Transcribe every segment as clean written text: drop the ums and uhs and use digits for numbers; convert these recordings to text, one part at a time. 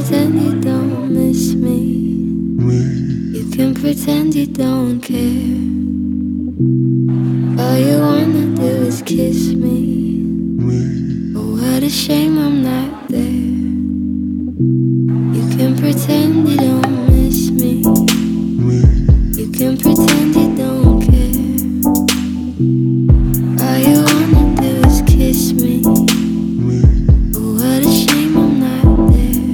pretend you don't miss me. You can pretend you don't care. All you wanna do is kiss me. Oh, what a shame I'm not there. You can pretend you don't miss me. You can pretend you don't care. All you wanna do is kiss me. Oh, what a shame I'm not there.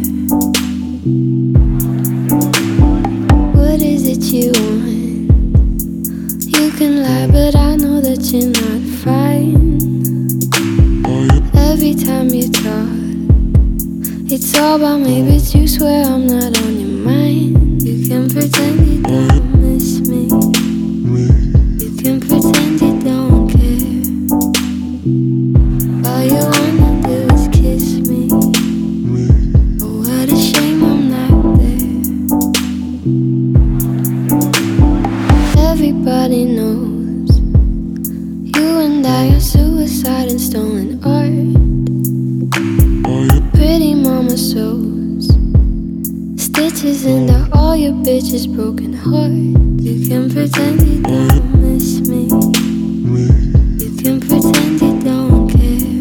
What is it you want? You can lie, but I know that you're not fine. Every time you talk, it's all about me, but you swear I'm not on your mind. You can pretend you don't miss me. You can pretend you don't care. All you wanna do is kiss me. Oh, what a shame I'm not there. Everybody knows you and I are suicide and stolen art. Pretty mama sews stitches into all your bitches' broken heart. You can pretend you don't miss me. You can pretend you don't care.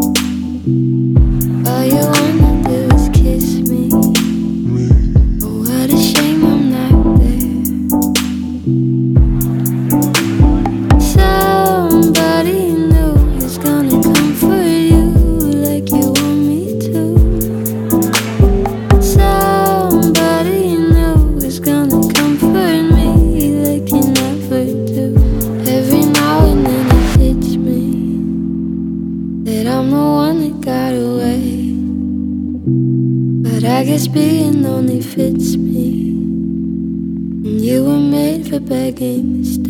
All you wanna do is kiss me. Oh, what a shame I'm not there. Somebody new is gonna comfort you like you want me to. Somebody new is gonna comfort me like you never do. Every now and then it hits me that I'm the one that got away. But I guess being lonely fits me. And you were made for begging.